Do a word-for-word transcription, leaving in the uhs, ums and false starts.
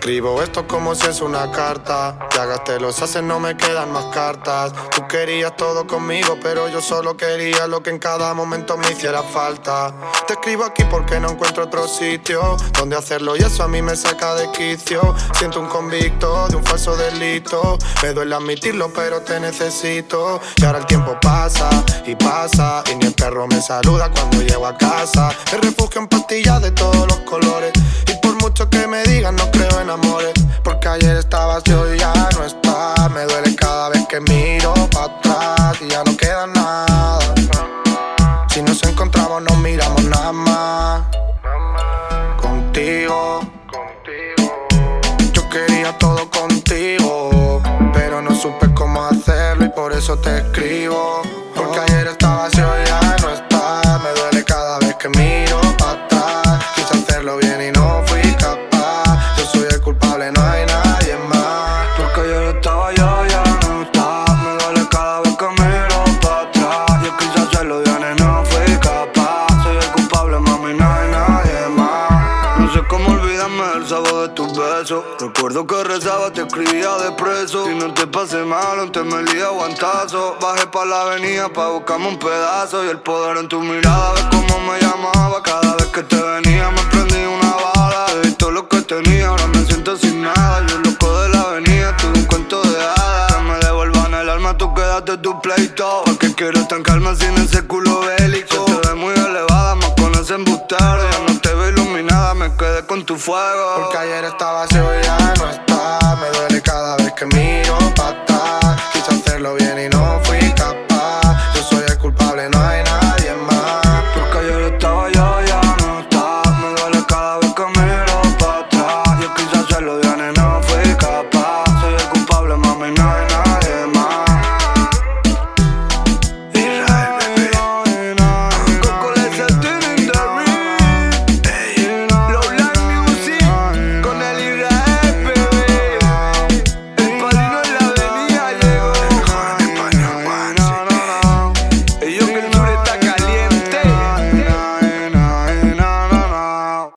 escribo esto como si es una carta. Ya gasté los haces, no me quedan más cartas. Tú querías todo conmigo, pero yo solo quería lo que en cada momento me hiciera falta. Te escribo aquí porque no encuentro otro sitio donde hacerlo y eso a mí me saca de quicio. Siento un convicto de un falso delito. Me duele admitirlo, pero te necesito. Y ahora el tiempo pasa y pasa y ni el perro me saluda cuando llego a casa. Me refugio en pastillas de todos los colores y por mucho que me digan no creo en amores. Porque ayer estabas y hoy ya no estás. Me duele cada vez que miro para atrás y ya no queda nada. Si nos encontramos nos miramos nada más. Contigo, yo quería todo contigo, pero no supe cómo hacerlo y por eso te escribo. Porque ayer estabas y hoy ya no estás. Me duele cada vez que miro para atrás. Quise hacerlo bien y no fui capaz. Yo soy el culpable, no hay nadie más. Porque ayer estaba yo, ya no está. Me duele cada vez que miro para atrás. Yo quise hacerlo bien y no fui capaz. Soy el culpable, mami, no hay nadie más. No sé cómo olvidarme del sabor de tus besos. Recuerdo que rezaba, te escribía de preso. Si no te pasé mal, antes me lía guantazo. Bajé pa' la avenida pa' buscarme un pedazo. Y el poder en tu mirada, ves cómo me llamaba. Cada vez que te venía me prendí una bala. Te di todo lo que tenía, ahora me siento sin nada. Yo loco de la avenida, tuve un cuento de hadas. Que me devuelvan el alma, tú quedaste tu pleito. Porque quiero estancarme sin ese culo bélico. Se te ve muy elevada, más con ese embustero. Ya no te veo iluminada, me quedé con tu fuego. Porque ayer estabas y hoy ya no estás. Me duele cada vez que miro para atrás.